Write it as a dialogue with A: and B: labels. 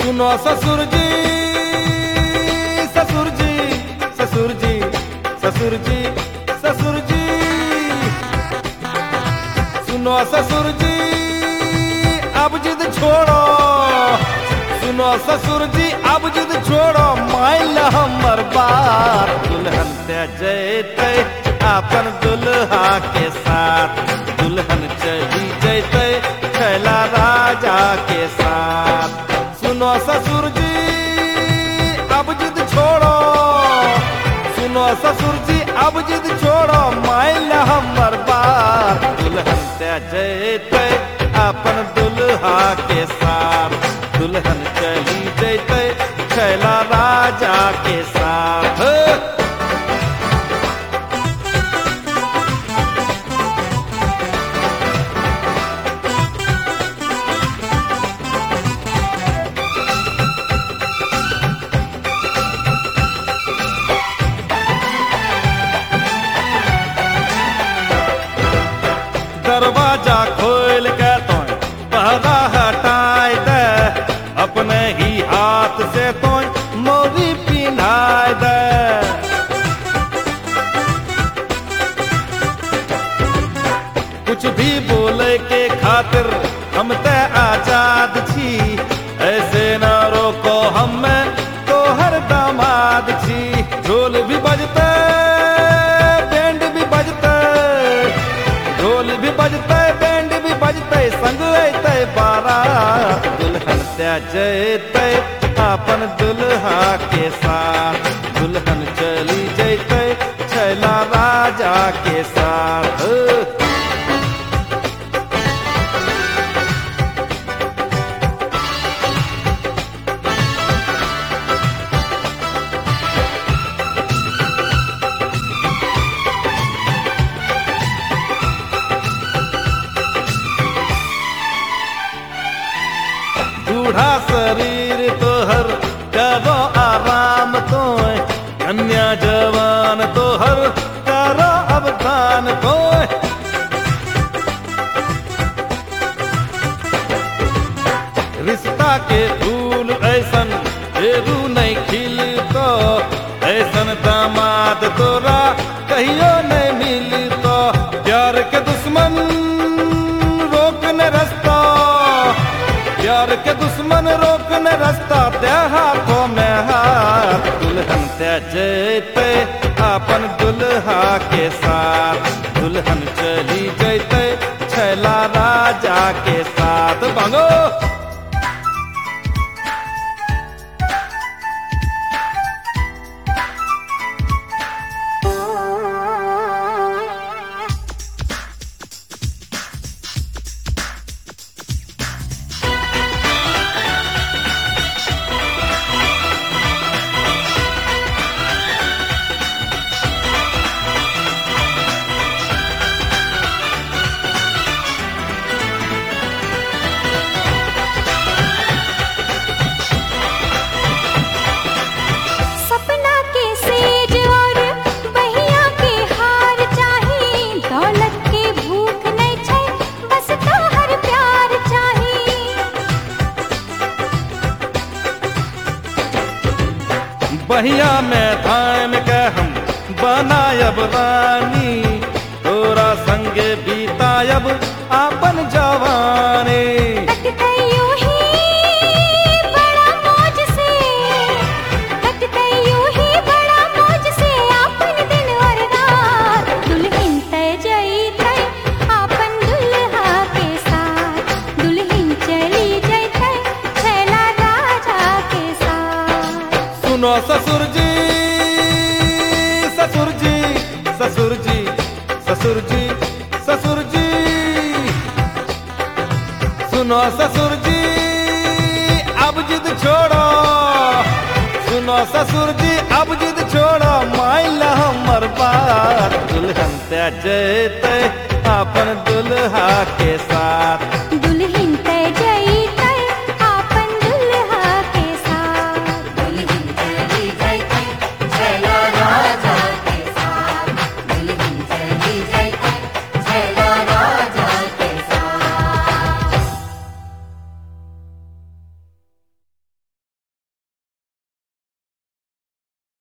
A: सुनो ससुर जी ससुर जी ससुर जी ससुर जी ससुर जी, सुनो ससुर जी अब जिद छोड़ो, सुनो ससुर जी अब जिद छोड़ो, माइल हमर बात दुल्हन ते जैते अपन दुल्हा के साथ, दुल्हन चली जैते छैला राजा के साथ। सुनो ससुर जी अब जिद छोड़ो, सुनो ससुर जी अब जिद छोड़ो, माइल हमर बात दुल्हन ते जैते अपन दुल्हा के साथ, दुल्हन चली जैते छैला राजा के साथ। दरवाजा खोल के तो पर्दा हटाए दे, अपने ही हाथ से तो मोरी पिन्हाए दे। कुछ भी बोले के खातिर हम ते आजाद छी, ऐसे न रोको हमें तो हर दामाद छी। ढोल भी बजते बैंड भी बजते, ढोल भी बजते बैंड भी बजते, संग अइते बारात दुल्हन ते जैते अपन दुल्हा के साथ, दुल्हन चली जैते छैला राजा के साथ। बूढ़ा शरीर तोहर करो आराम तो, कन्या जवान तोहर करो अवधान तो। रिश्ता के फूल ऐसन फेरू नहीं खिल तो, ऐसन दामाद तोरा कहियो नहीं मिल तो। प्यार के दुश्मन रोकने रास्ता, प्यार के दुश्मन रोकने रास्ता, दे हाथों में हाथ दुल्हन ते जैते अपन दुल्हा के साथ, दुल्हन चली जैते छैला राजा के साथ। भागो बहिया में धान के हम बनायब रानी, तोरा संगे बीतायब आपन जवानी।
B: कटते यूं ही बड़ा मौज से, कटते यूं ही बड़ा मौज से, आपन दिन और रात दुल्हन ते जैते आपन दुल्हा के साथ, दुल्हन चली जैते छैला राजा के साथ।
A: सुनो ससुर जी ससुर जी ससुर जी ससुर जी ससुर जी, सुनो ससुर जी अब जिद छोड़ो, सुनो ससुर जी अब जिद छोड़ो, माइल हमर बात दुल्हन ते जैते अपन दुल्हा के साथ,